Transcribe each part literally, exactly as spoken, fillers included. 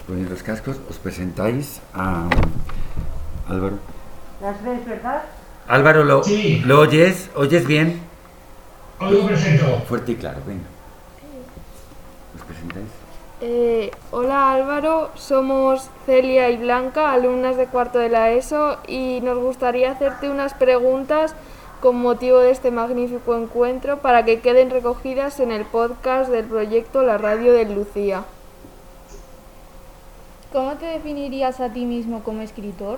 Ponéis los cascos, os presentáis a Álvaro. Las ves, ¿verdad? Álvaro, ¿lo, Sí. ¿lo oyes? ¿Oyes bien? Oigo perfecto. Fuerte y claro, venga. ¿Os presentáis? Eh, hola Álvaro, somos Celia y Blanca, alumnas de cuarto de la ESO, y nos gustaría hacerte unas preguntas con motivo de este magnífico encuentro para que queden recogidas en el podcast del proyecto La Radio de Lucía. ¿Cómo te definirías a ti mismo como escritor?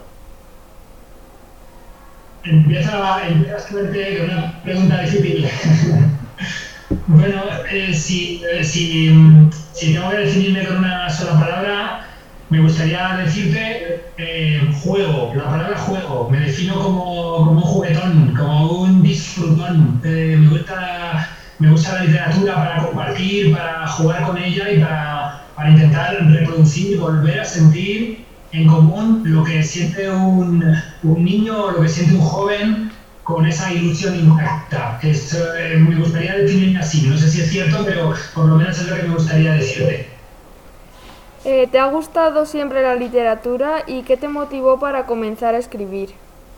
Empieza, empieza a escribirte con una pregunta difícil. Bueno, eh, si, eh, si, si tengo que definirme con una sola palabra, me gustaría decirte eh, juego, la palabra juego. Me defino como, como un juguetón, como un disfrutón. Eh, me, gusta, me gusta la literatura para compartir, para jugar con ella y para, para intentar reproducir, volver a sentir en común lo que siente un, un niño o lo que siente un joven con esa ilusión intacta. Es, eh, me gustaría definirme así, no sé si es cierto, pero por lo menos es lo que me gustaría decirte. Eh, ¿Te ha gustado siempre la literatura y qué te motivó para comenzar a escribir?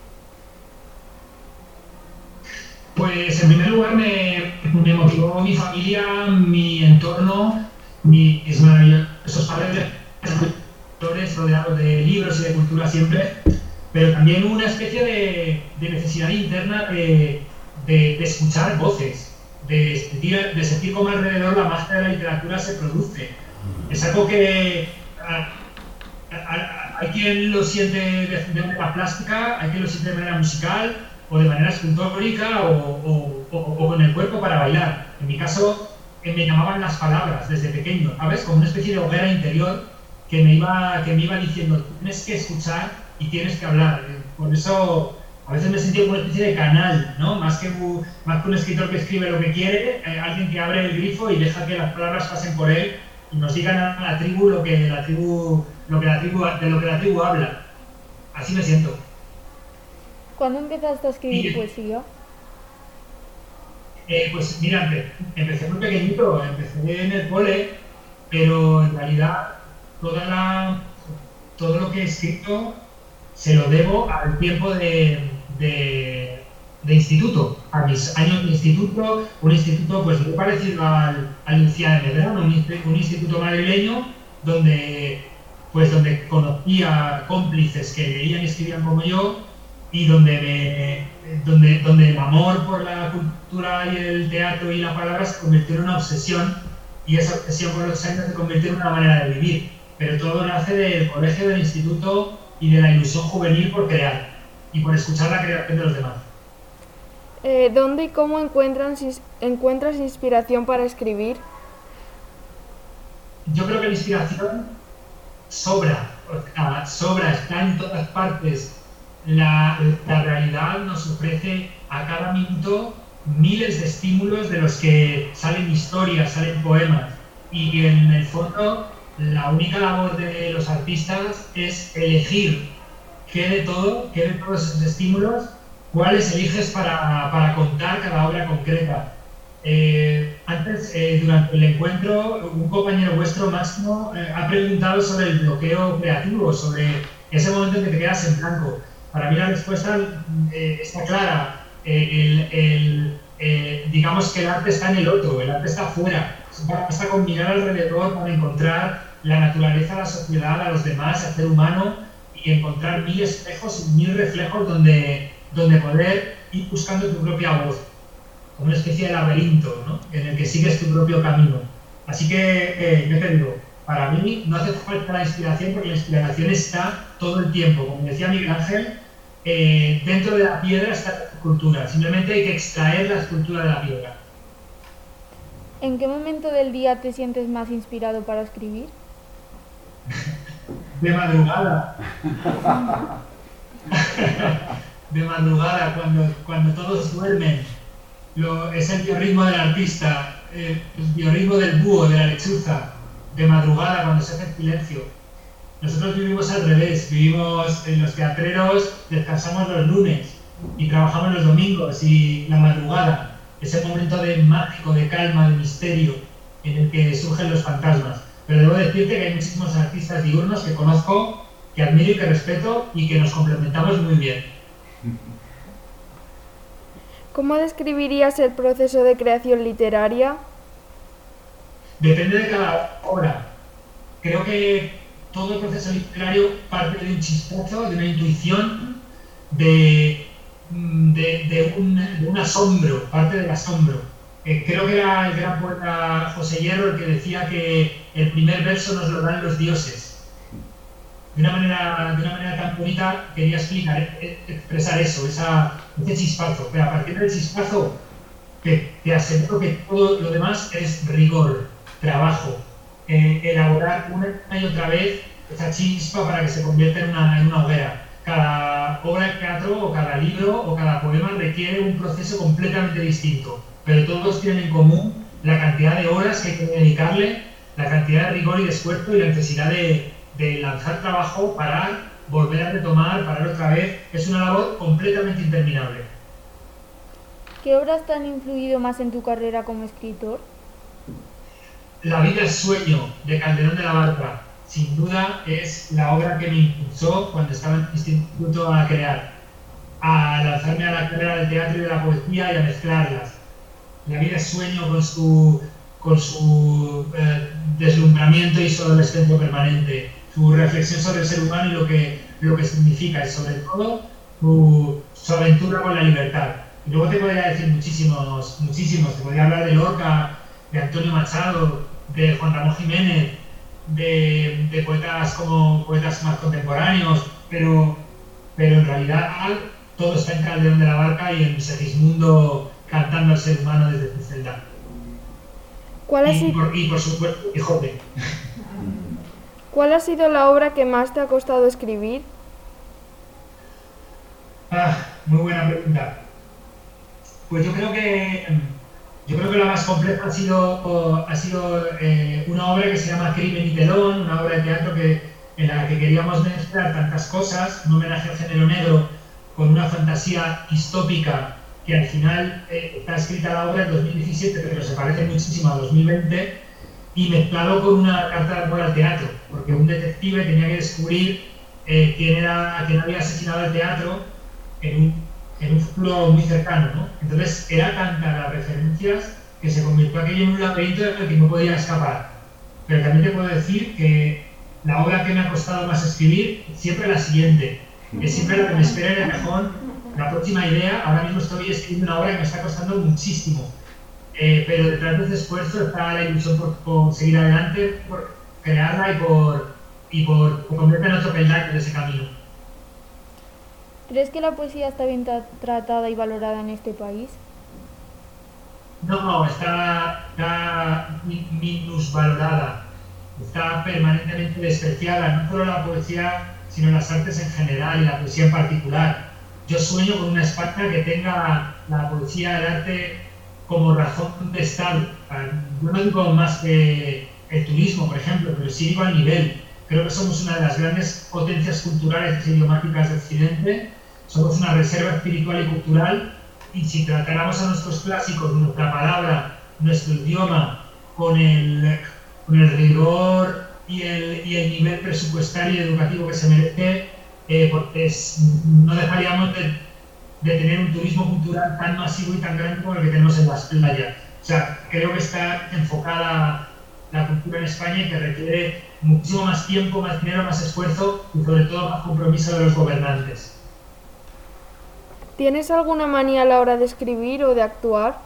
Pues en primer lugar me, me motivó mi familia, mi entorno, mis maravillosos padres rodeados de libros y de cultura siempre, pero también una especie de, de necesidad interna de, de, de escuchar voces, de sentir, de sentir cómo alrededor la magia de la literatura se produce. Es algo que a, a, a, hay quien lo siente de, de manera plástica, hay quien lo siente de manera musical o de manera escultórica o, o, o, o con el cuerpo para bailar. En mi caso eh, me llamaban las palabras desde pequeño, ¿sabes? Como una especie de hoguera interior que me iba, que me iba diciendo, tienes que escuchar y tienes que hablar. Por eso a veces me sentí como una especie de canal, ¿no? Más que, más que un escritor que escribe lo que quiere, eh, alguien que abre el grifo y deja que las palabras pasen por él y nos digan a la tribu lo que la tribu, lo que la tribu, de lo que la tribu habla. Así me siento. ¿Cuándo empezaste a escribir Y, poesía? Eh, pues mira, empe empecé muy pequeñito, empecé en el cole, pero en realidad toda la, todo lo que he escrito se lo debo al tiempo de, de, de instituto, a mis años de instituto, un instituto pues muy parecido al, al Lucía de Medrano, un, un instituto madrileño donde, pues, donde conocía cómplices que leían y escribían como yo y donde, me, donde, donde el amor por la cultura y el teatro y la palabra se convirtió en una obsesión y esa obsesión por los años se convirtió en una manera de vivir. Pero todo nace del colegio, del instituto y de la ilusión juvenil por crear y por escuchar la creación de los demás. Eh, ¿Dónde y cómo encuentras, encuentras inspiración para escribir? Yo creo que la inspiración sobra, sobra, está en todas partes. La, la realidad nos ofrece a cada minuto miles de estímulos de los que salen historias, salen poemas y en el fondo la única labor de los artistas es elegir qué de todo, qué de todos esos estímulos, cuáles eliges para, para contar cada obra concreta. Eh, antes, eh, durante el encuentro, un compañero vuestro, Máximo, eh, ha preguntado sobre el bloqueo creativo, sobre ese momento en que te quedas en blanco. Para mí la respuesta eh, está clara. Eh, el, el, eh, digamos que el arte está en el otro, el arte está afuera. Basta con mirar alrededor para encontrar la naturaleza, la sociedad, a los demás, al ser humano y encontrar mil espejos y mil reflejos donde, donde poder ir buscando tu propia voz, como una especie de laberinto, ¿no? En el que sigues tu propio camino. Así que, eh, yo te digo, para mí no hace falta la inspiración porque la inspiración está todo el tiempo. Como decía Miguel Ángel, eh, dentro de la piedra está la escultura, simplemente hay que extraer la escultura de la piedra. ¿En qué momento del día te sientes más inspirado para escribir? De madrugada. De madrugada, cuando, cuando todos duermen. Lo, es el biorritmo del artista, eh, el biorritmo del búho, de la lechuza. De madrugada, cuando se hace silencio. Nosotros vivimos al revés, vivimos en los teatreros, descansamos los lunes y trabajamos los domingos y la madrugada, ese momento de mágico, de calma, de misterio, en el que surgen los fantasmas. pero debo decirte que hay muchísimos artistas diurnos que conozco, que admiro y que respeto y que nos complementamos muy bien. ¿Cómo describirías el proceso de creación literaria? Depende de cada obra. Creo que todo el proceso literario parte de un chispazo, de una intuición, de, de, de, un, de un asombro, parte del asombro. Eh, creo que era el gran poeta José Hierro el que decía que el primer verso nos lo dan los dioses. De una manera, de una manera tan bonita quería explicar, eh, expresar eso, esa, ese chispazo. Pero a partir del chispazo, te, te aseguro que todo lo demás es rigor, trabajo, eh, elaborar una y otra vez esa chispa para que se convierta en una, en una hoguera. Cada obra de teatro o cada libro o cada poema requiere un proceso completamente distinto, pero todos tienen en común la cantidad de horas que hay que dedicarle, la cantidad de rigor y de esfuerzo y la necesidad de, de lanzar trabajo, parar, volver a retomar, parar otra vez. Es una labor completamente interminable. ¿Qué obras te han influido más en tu carrera como escritor? La vida es sueño, de Calderón de la Barca, sin duda es la obra que me impulsó cuando estaba en el instituto a crear, a lanzarme a la carrera del teatro y de la poesía y a mezclarlas. La vida es sueño con su, con su eh, deslumbramiento y su adolescencia permanente, su reflexión sobre el ser humano y lo que, lo que significa, y sobre todo su, su aventura con la libertad. Y luego te podría decir muchísimos, muchísimos, te podría hablar de Lorca, de Antonio Machado, de Juan Ramón Jiménez, de, de poetas como poetas más contemporáneos, pero, pero en realidad todo está en Calderón de la Barca y en Segismundo cantando al ser humano desde su celda. ¿Cuál ha y, sido... por, y por supuesto, Quijote. ¿Cuál ha sido la obra que más te ha costado escribir? Ah, muy buena pregunta. Pues yo creo que yo creo que la más compleja ha sido, ha sido eh, una obra que se llama Crimen y Telón, una obra de teatro que, en la que queríamos mezclar tantas cosas, un homenaje al género negro con una fantasía distópica que al final eh, está escrita la obra en dos mil diecisiete, pero se parece muchísimo a dos mil veinte, y mezclado con una carta de amor al teatro, porque un detective tenía que descubrir eh, quién, era, quién había asesinado al teatro en un en un futuro muy cercano, ¿no? Entonces era tanta las referencias que se convirtió aquello en un laberinto del que no podía escapar. Pero también te puedo decir que la obra que me ha costado más escribir es siempre la siguiente, es siempre la que me espera en el cajón, la próxima idea. Ahora mismo estoy escribiendo una obra que me está costando muchísimo, eh, pero detrás de ese esfuerzo está la ilusión por, por seguir adelante, por crearla y por, y por, por convertirme en otro peldaño de ese camino. ¿Crees que la poesía está bien tra tratada y valorada en este país? No, no, está, está minusvalorada, está permanentemente despreciada, no solo la poesía, sino las artes en general y la poesía en particular. Yo sueño con una España que tenga la poesía, el arte como razón de estar. Yo no digo más que el turismo, por ejemplo, pero sí digo al nivel. Creo que somos una de las grandes potencias culturales y idiomáticas de Occidente. Somos una reserva espiritual y cultural, y si tratáramos a nuestros clásicos, nuestra palabra, nuestro idioma, con el, con el rigor y el, y el nivel presupuestario y educativo que se merece, eh, pues no dejaríamos de, de tener un turismo cultural tan masivo y tan grande como el que tenemos en las playas. O sea, creo que está enfocada la cultura en España y que requiere muchísimo más tiempo, más dinero, más esfuerzo y sobre todo más compromiso de los gobernantes. ¿Tienes alguna manía a la hora de escribir o de actuar?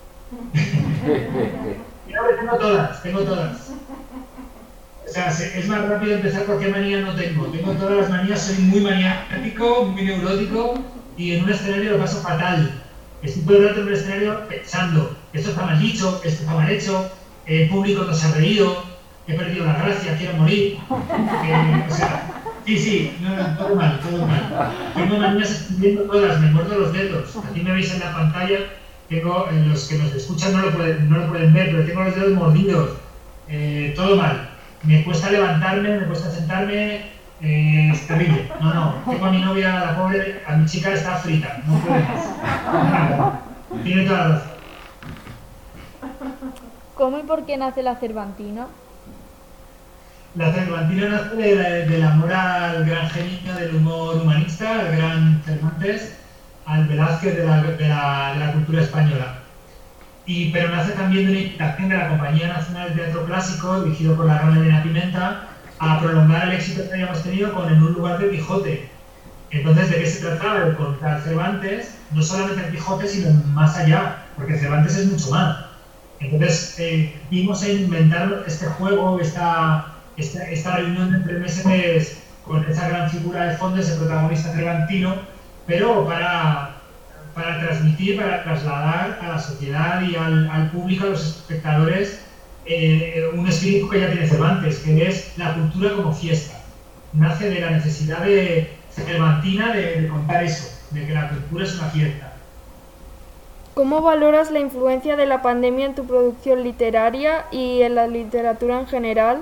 Creo que tengo todas, tengo todas. O sea, es más rápido empezar por qué manía no tengo. Tengo todas las manías, soy muy maniático, muy neurótico y en un escenario lo paso fatal. Estoy todo el rato en un escenario pensando, esto está mal dicho, esto está mal hecho, el público no se ha reído, he perdido la gracia, quiero morir. Eh, o sea, sí, sí, no, no, todo mal, todo mal. Tengo manías escribiendo todas, me muerdo los dedos. Aquí me veis en la pantalla, tengo, eh, los que nos escuchan no lo pueden, no lo pueden ver, pero tengo los dedos mordidos. Eh, todo mal. Me cuesta levantarme, me cuesta sentarme, eh, es terrible. No, no, tengo a mi novia, la pobre, a mi chica está frita, no puede más. Tiene toda la razón. ¿Cómo y por qué nace la Cervantina? La Cervantina nace de la- del amor al gran genio del humor humanista, al gran Cervantes, al Velázquez de la, de la, de la cultura española. Y, pero nace también de una invitación de la Compañía Nacional de Teatro Clásico, dirigido por la gran Elena Pimenta, a prolongar el éxito que habíamos tenido con En un lugar de Quijote. Entonces, ¿de qué se trataba? De contar Cervantes, no solamente el Quijote, sino más allá, porque Cervantes es mucho más. Entonces, eh, vimos en inventar este juego, esta, esta, esta reunión entre meses con esa gran figura de fondo, ese protagonista cervantino, pero para, para transmitir, para trasladar a la sociedad y al, al público, a los espectadores, eh, un espíritu que ya tiene Cervantes, que es la cultura como fiesta. Nace de la necesidad de cervantina de, de contar eso, de que la cultura es una fiesta. ¿Cómo valoras la influencia de la pandemia en tu producción literaria y en la literatura en general?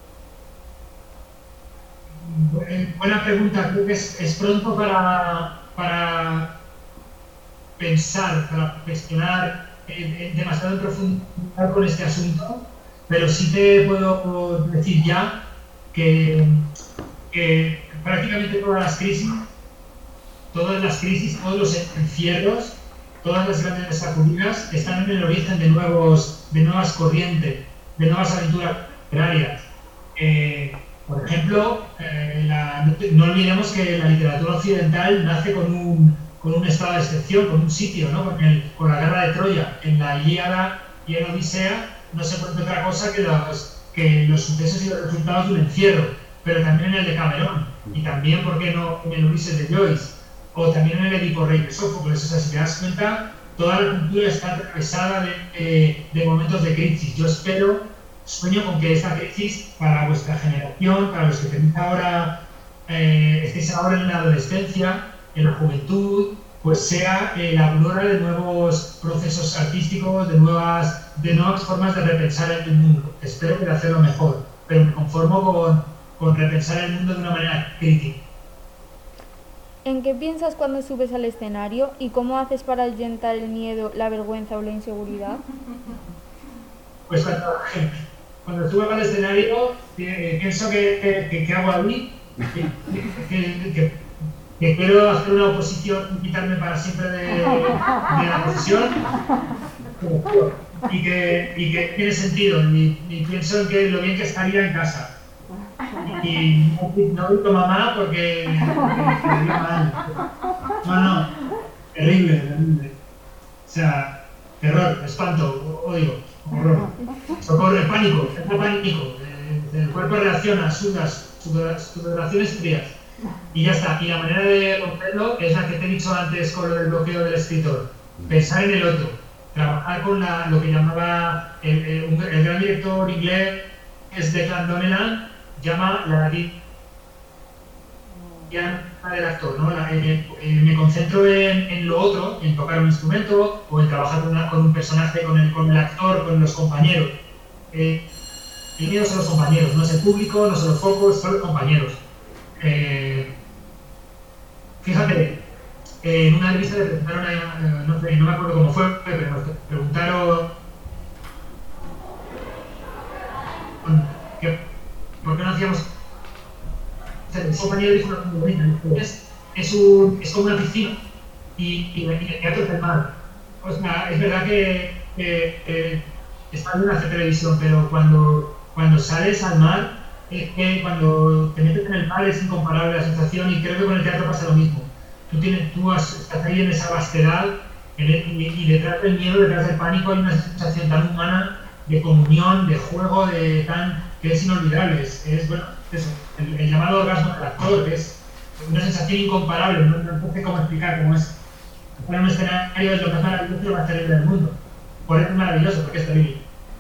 Buena pregunta. Creo que es, es pronto para, para pensar, para cuestionar eh, demasiado en profundidad con este asunto, pero sí te puedo decir ya que, que prácticamente todas las crisis, todas las crisis, todos los encierros, todas las grandes sacudidas están en el origen de, nuevos, de nuevas corrientes, de nuevas aventuras literarias. Eh, por ejemplo, eh, la, no, no olvidemos que la literatura occidental nace con un, con un estado de excepción, con un sitio, ¿no? Con, el, con la guerra de Troya. En la Ilíada y en Odisea no se cuenta otra cosa que los, que los sucesos y los resultados de un encierro, pero también en el de Camerón, y también, ¿por qué no?, en el Ulises de Joyce, o también en el Edipo Rey de Sófocles. O sea, si te das cuenta, toda la cultura está atravesada de, de, de momentos de crisis. Yo espero, sueño con que esta crisis, para vuestra generación, para los que tenéis ahora, eh, estéis ahora en la adolescencia, en la juventud, pues sea eh, la aurora de nuevos procesos artísticos, de nuevas, de nuevas formas de repensar el mundo. Espero que de hacerlo mejor, pero me conformo con, con repensar el mundo de una manera crítica. ¿En qué piensas cuando subes al escenario y cómo haces para ahuyentar el miedo, la vergüenza o la inseguridad? Pues cuando, cuando subo al escenario, eh, pienso que, que, que hago ahí, que, que, que, que quiero hacer una oposición, quitarme para siempre de, de la posición, y que, y que tiene sentido, y, y pienso en que lo bien que estaría en casa. Y no grito mamá porque me quedaría mal. No, no, terrible, terrible. O sea, terror, espanto, odio, horror, socorro, el pánico, el pánico. El cuerpo reacciona, sudas, sudoraciones frías. Y ya está. Y la manera de romperlo es la que te he dicho antes con lo del bloqueo del escritor. Pensar en el otro, trabajar con la, lo que llamaba el, el, el gran director inglés, es Declan Donnellan, llama la diana del actor, ¿no? La, eh, eh, me concentro en, en lo otro, en tocar un instrumento o en trabajar con, una, con un personaje, con el, con el actor, con los compañeros. Eh, el miedo son los compañeros, no es el público, no son los focos, son los compañeros. Eh, fíjate, eh, en una entrevista le preguntaron, a, eh, no, no me acuerdo cómo fue, pero nos preguntaron que ¿por qué no hacíamos? El compañero dijo una cosa muy bonita, es, es, un, es como una piscina y, y, y el teatro es el mar. O sea, es verdad que, que, que está bien hacer televisión, pero cuando, cuando sales al mar, es que cuando te metes en el mar es incomparable la sensación, y creo que con el teatro pasa lo mismo. Tú, tienes, tú has, estás ahí en esa vastedad, en el, y, y detrás del miedo, detrás del pánico, hay una sensación tan humana de comunión, de juego, de tan... que es inolvidable, es, es bueno, eso, el, el llamado orgasmo del actor, que es una sensación incomparable, no, no sé cómo explicar cómo es. Estar en un escenario es lo más maravilloso y lo más terrible del mundo. Por eso es maravilloso, porque es terrible.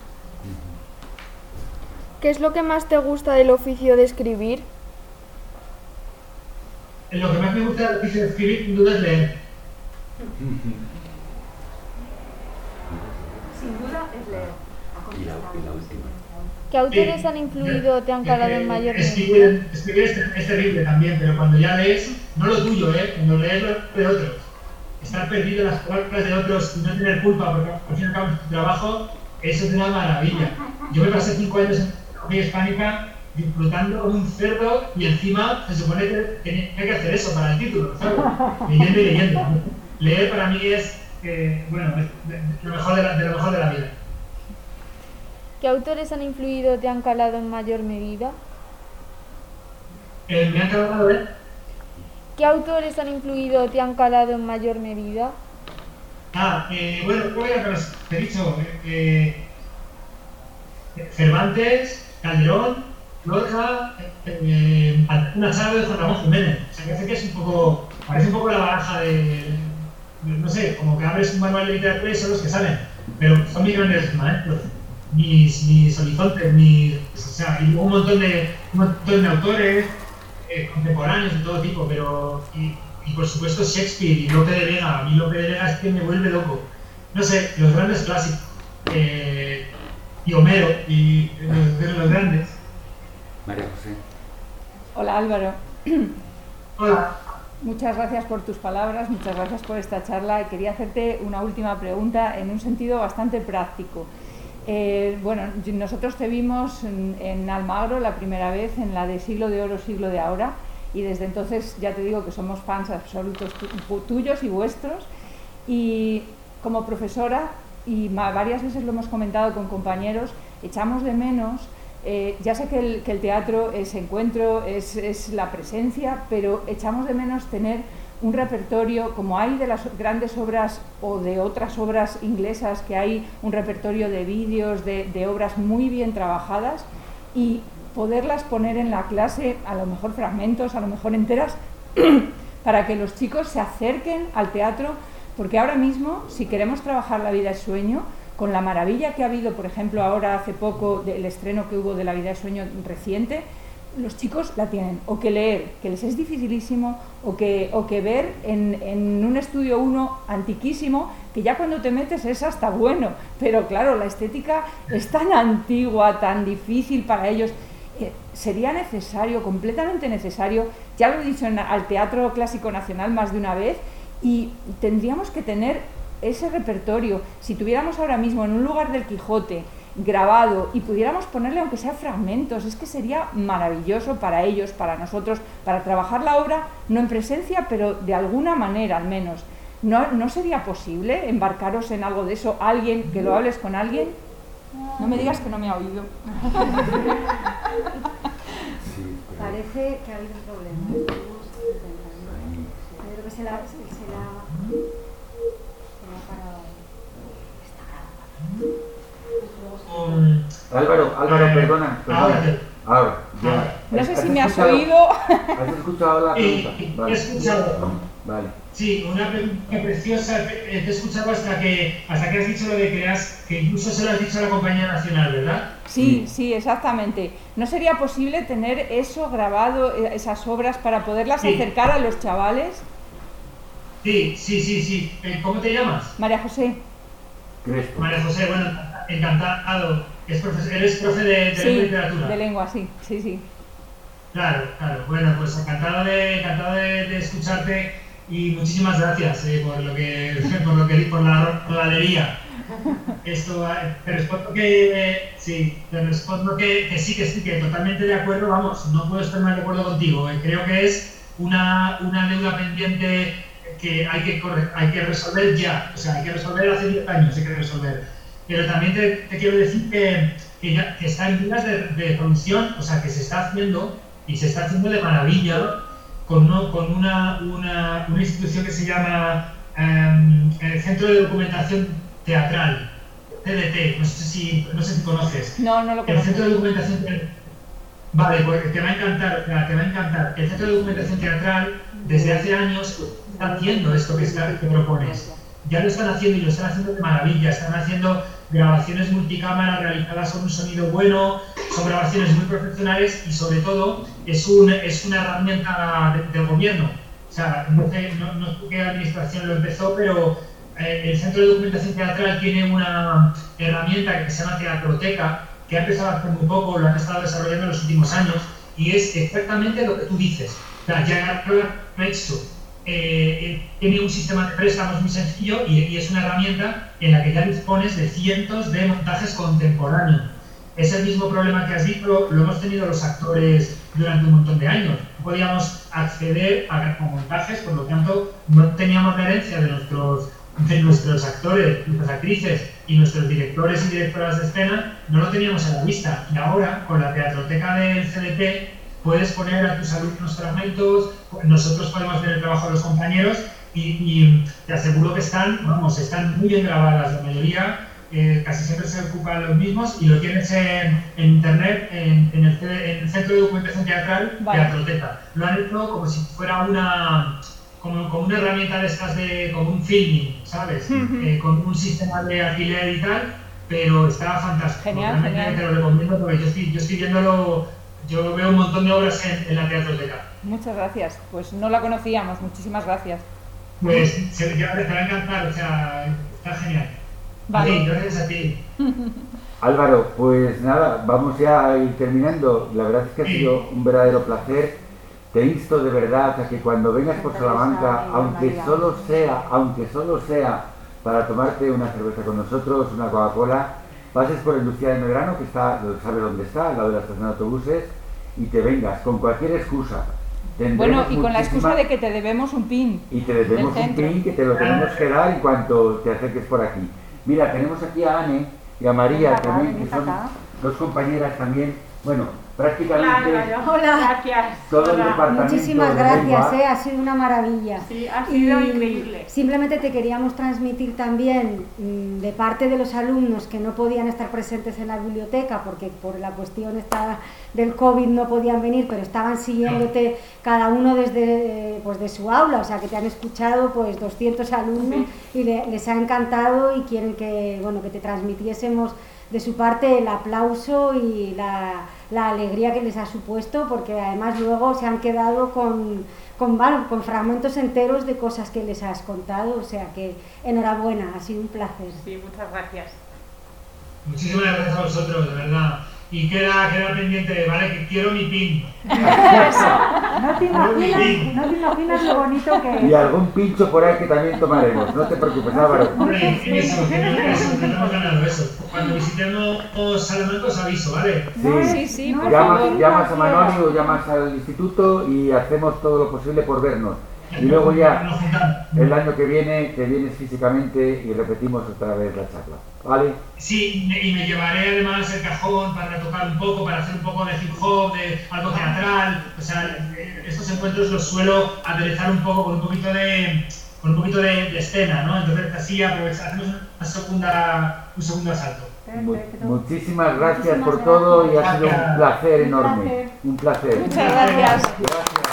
¿Qué es lo que más te gusta del oficio de escribir? Lo que más me gusta del oficio de escribir, sin duda, es leer. Sin duda es leer. Y la, y la última. ¿Qué autores han influido o te han calado en mayor medida? Escribir, escribir es, es terrible también, pero cuando ya lees, no lo tuyo, ¿eh? Cuando lees lo de otros, estar perdido en las palabras de otros y no tener culpa, porque al fin y al cabo es tu trabajo, eso es una maravilla. Yo me pasé cinco años en la Geografía Hispánica disfrutando un cerdo y encima se supone que tenía que hacer eso para el título, ¿sabes? Leyendo y leyendo. Leer para mí es, eh, bueno, es lo mejor de, la, de lo mejor de la vida. ¿Qué autores han influido o te han calado en mayor medida? Eh, me han calado, ¿eh? ¿Qué autores han influido o te han calado en mayor medida? Ah, eh, bueno, creo que ya os he dicho, eh, eh, Cervantes, Calderón, Lorca, eh, una charla de Juan Ramón Jiménez. O sea, que hace que es un poco, parece un poco la baraja de, de, no sé, como que abres un manual de literatura y son los que salen, pero son mis grandes maestros, mis, mis horizontes, mis, o sea, y un montón de, un montón de autores eh, contemporáneos de todo tipo, pero, y, y por supuesto Shakespeare y Lope de Vega. A mí Lope de Vega es que me vuelve loco. No sé, los grandes clásicos, eh, y Homero, y los, los grandes. María José. Hola Álvaro. Hola. Muchas gracias por tus palabras, muchas gracias por esta charla. Quería hacerte una última pregunta en un sentido bastante práctico. Eh, bueno, nosotros te vimos en, en Almagro la primera vez, en la de Siglo de Oro, Siglo de Ahora, y desde entonces ya te digo que somos fans absolutos tu, tuyos y vuestros. Y como profesora, y varias veces lo hemos comentado con compañeros, echamos de menos, eh, ya sé que el, que el teatro es encuentro, es, es la presencia, pero echamos de menos tener un repertorio, como hay de las grandes obras o de otras obras inglesas, que hay un repertorio de vídeos, de, de obras muy bien trabajadas, y poderlas poner en la clase, a lo mejor fragmentos, a lo mejor enteras, para que los chicos se acerquen al teatro, porque ahora mismo, si queremos trabajar La vida es sueño, con la maravilla que ha habido, por ejemplo, ahora hace poco, del estreno que hubo de La vida es sueño reciente, los chicos la tienen o que leer, que les es dificilísimo, o que, o que ver en, en un estudio uno antiquísimo, que ya cuando te metes es hasta bueno, pero claro, la estética es tan antigua, tan difícil para ellos. Eh, sería necesario, completamente necesario, ya lo he dicho en, al Teatro Clásico Nacional más de una vez, y tendríamos que tener ese repertorio. Si tuviéramos ahora mismo en un lugar del Quijote grabado y pudiéramos ponerle aunque sea fragmentos, es que sería maravilloso para ellos, para nosotros, para trabajar la obra, no en presencia, pero de alguna manera al menos. ¿No, no sería posible embarcaros en algo de eso? ¿Alguien, que lo hables con alguien? No me digas que no me ha oído. Sí, pero... Parece que ha habido un problema. Creo que se la, se, se la, se la ha parado. Está grabando. Um, Álvaro, Álvaro, eh, perdona, perdona. Ahora, Ahora, ya. No sé ¿Has si me has escuchado- oído. ¿Has escuchado la pregunta? Eh, Vale. he escuchado. Vale. Sí, una pregunta preciosa. Te he escuchado hasta que, hasta que has dicho lo de que, has, que incluso se lo has dicho a la Compañía Nacional, ¿verdad? Sí, sí, exactamente. ¿No sería posible tener eso grabado, esas obras, para poderlas Sí. acercar a los chavales? Sí, sí, sí, sí. Eh, ¿Cómo te llamas? María José. Crespo. María José, bueno, encantado. Es profe, eres profe de, de Sí, lengua y literatura. de lengua, sí, sí, sí. Claro, claro. Bueno, pues encantado de, encantado de, de escucharte y muchísimas gracias eh, por lo que, por lo que, por la, por la alegría. Esto, eh, te respondo que, eh, sí, te respondo que, que sí, que sí, que totalmente de acuerdo, vamos, no puedo estar más de acuerdo contigo. Eh, creo que es una, una deuda pendiente que hay que, corre, hay que resolver ya, o sea, hay que resolver hace diez años, hay que resolver. Pero también te, te quiero decir que, que, ya, que está en vías de, de producción, o sea, que se está haciendo y se está haciendo de maravilla con, uno, con una, una, una institución que se llama um, el Centro de Documentación Teatral, C D T, no sé si, no sé si conoces. No, no lo El conozco. Centro de Documentación Teatral. Vale, pues te va a encantar, te va a encantar. El Centro de Documentación Teatral desde hace años está haciendo esto que, está, que propones. Ya lo están haciendo y lo están haciendo de maravilla, están haciendo grabaciones multicámara realizadas con un sonido bueno, son grabaciones muy profesionales y sobre todo es, un, es una herramienta de, del gobierno. O sea, no sé, no, no sé qué administración lo empezó, pero eh, el Centro de Documentación Teatral tiene una herramienta que se llama Teatroteca, que ha empezado hace muy poco, lo han estado desarrollando en los últimos años, y es exactamente lo que tú dices. O sea, ya lo ha hecho. Eh, tiene un sistema de préstamos muy sencillo y, y es una herramienta en la que ya dispones de cientos de montajes contemporáneos. ese mismo problema que has dicho lo hemos tenido los actores durante un montón de años. No podíamos acceder a montajes, por lo tanto no teníamos la herencia de nuestros, de nuestros actores, nuestras actrices y nuestros directores y directoras de escena, no lo teníamos a la vista. Y ahora, con la teatroteca del C D P, puedes poner a tus alumnos fragmentos, nosotros podemos ver el trabajo de los compañeros y, y te aseguro que están, vamos, están muy bien grabadas la mayoría. Eh, casi siempre se ocupan los mismos y lo tienes en, en internet, en, en, el, en el Centro de Documentación Teatral, vale. Teatroteca. Lo han hecho como si fuera una, como, como una herramienta de estas de, como un filming, ¿sabes? Uh-huh. eh, con un sistema de alquiler y tal, pero está fantástico. Genial, realmente genial. Te lo recomiendo porque yo estoy, yo estoy viéndolo, yo veo un montón de obras en, en la Teatroteca. Muchas gracias, pues no la conocíamos, muchísimas gracias. Pues se, ya te va a encantar, o sea, está genial. Vale, sí, gracias a ti. Álvaro, pues nada, vamos ya a ir terminando. La verdad es que ha sido un verdadero placer. Te insto de verdad a que cuando vengas por Salamanca, aunque solo sea, aunque solo sea para tomarte una cerveza con nosotros, una Coca-Cola, pases por el Lucía de Medrano, que está, sabes dónde está, al lado de la estación de autobuses, y te vengas con cualquier excusa. Tendremos bueno, y con la muchísima... excusa de que te debemos un pin. Y te debemos un pin que te lo tenemos que dar en cuanto te acerques por aquí. Mira, tenemos aquí a Anne y a María Hola, también, que son dos compañeras también. Bueno, prácticamente Hola, hola. Gracias. todo el departamento. Muchísimas gracias, eh, ha sido una maravilla. Sí, ha sido y increíble. Simplemente te queríamos transmitir también mmm, de parte de los alumnos que no podían estar presentes en la biblioteca porque por la cuestión esta del COVID no podían venir, pero estaban siguiéndote cada uno desde pues de su aula, o sea que te han escuchado pues doscientos alumnos sí. y le, les ha encantado y quieren que, bueno, que te transmitiésemos de su parte el aplauso y la, la alegría que les ha supuesto, porque además luego se han quedado con, con, bueno, con fragmentos enteros de cosas que les has contado, o sea que enhorabuena, ha sido un placer. Sí, muchas gracias. Muchísimas gracias a vosotros, de verdad. Y queda, queda pendiente, ¿vale? Que quiero mi pin. No te imaginas, no te imaginas lo bonito que es. Y algún pincho por ahí que también tomaremos, no te preocupes, Álvaro. Hombre, eso, que eso, que hemos ganado eso. Cuando visitemos Salamanca os aviso, ¿vale? Sí, sí, sí, por llamas, favor. llamas a Manoli o llamas al instituto y hacemos todo lo posible por vernos. Y luego ya, el año que viene, te vienes físicamente y repetimos otra vez la charla, ¿vale? Sí, y me llevaré además el cajón para tocar un poco, para hacer un poco de hip hop, de algo teatral. O sea, estos encuentros los suelo aderezar un poco con un poquito de, con un poquito de, de escena, ¿no? Entonces así aprovechamos una segunda, un segundo asalto. Mu muchísimas gracias Muchísimas por gracias. todo y ha sido un placer enorme. Un placer. Muchas gracias. Gracias.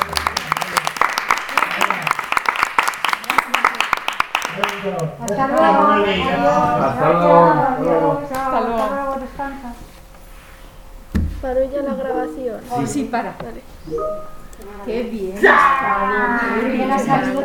Hasta luego. Hasta luego. Hasta luego. Descansa. ¿Paro ya la grabación? Sí, sí, para. Vale. Qué bien. Qué bien ha salido.